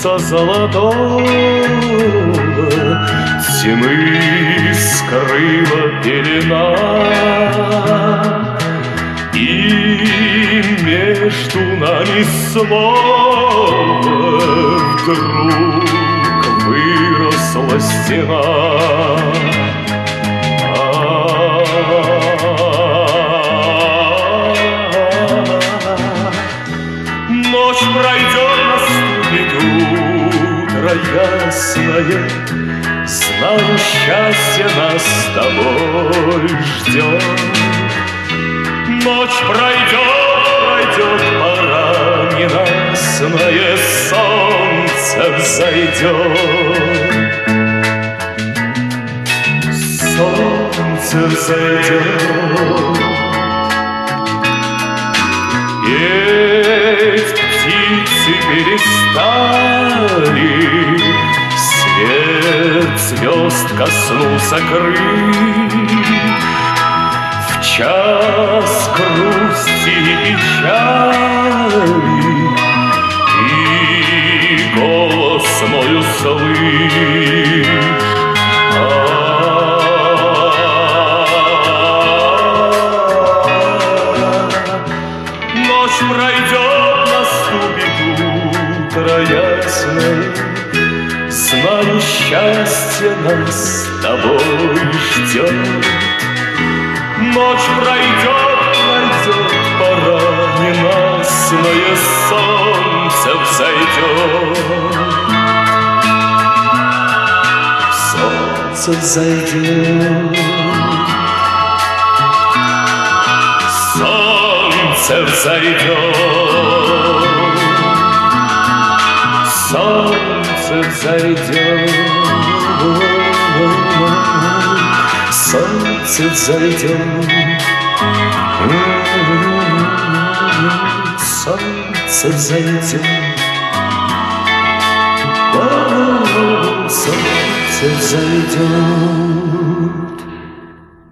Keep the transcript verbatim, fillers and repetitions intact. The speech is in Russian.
солнца золотого тьмы скрыла пелена, и между нами снова вдруг выросла стена. Ночь пройдет, наступит утро ясное, знаю, счастье нас с тобой ждет. Ночь пройдет, пройдет, пора ненастное, солнце взойдет. Солнце взойдет. Петь птицы перестали, свет звезд коснулся крыль. В час грусти и печали и голос мой услышь. Ночь пройдет, наступит утро ясное, знаю, счастье нас с тобой ждет. Ночь пройдет, пройдет, пора ненастное, солнце взойдет. Солнце взойдет. Солнце взойдет. Солнце взойдет. Солнце взойдет. Солнце взойдет. Солнце взойдет.